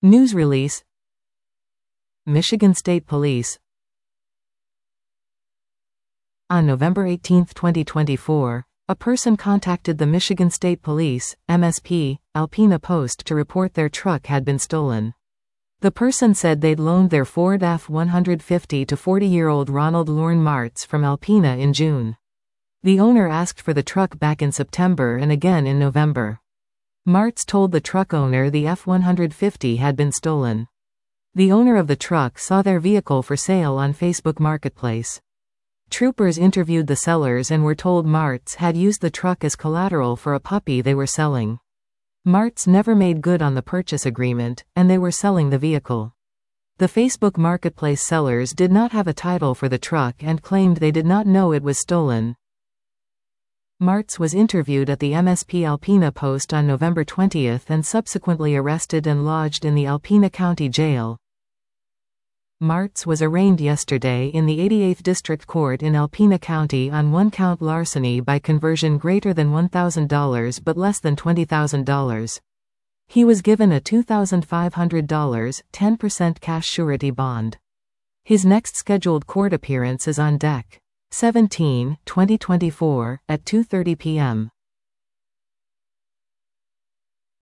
News release. Michigan State Police. On November 18, 2024, a person contacted the Michigan State Police, MSP, Alpena Post to report their truck had been stolen. The person said they'd loaned their Ford F-150 to 40-year-old Ronald Lorne Martz from Alpena in June. The owner asked for the truck back in September and again in November. Martz told the truck owner the F-150 had been stolen. The owner of the truck saw their vehicle for sale on Facebook Marketplace. Troopers interviewed the sellers and were told Martz had used the truck as collateral for a puppy they were selling. Martz never made good on the purchase agreement, and they were selling the vehicle. The Facebook Marketplace sellers did not have a title for the truck and claimed they did not know it was stolen. Martz was interviewed at the MSP Alpena Post on November 20 and subsequently arrested and lodged in the Alpena County Jail. Martz was arraigned yesterday in the 88th District Court in Alpena County on one-count larceny by conversion greater than $1,000 but less than $20,000. He was given a $2,500, 10% cash surety bond. His next scheduled court appearance is on Dec. 17, 2024, at 2:30 p.m.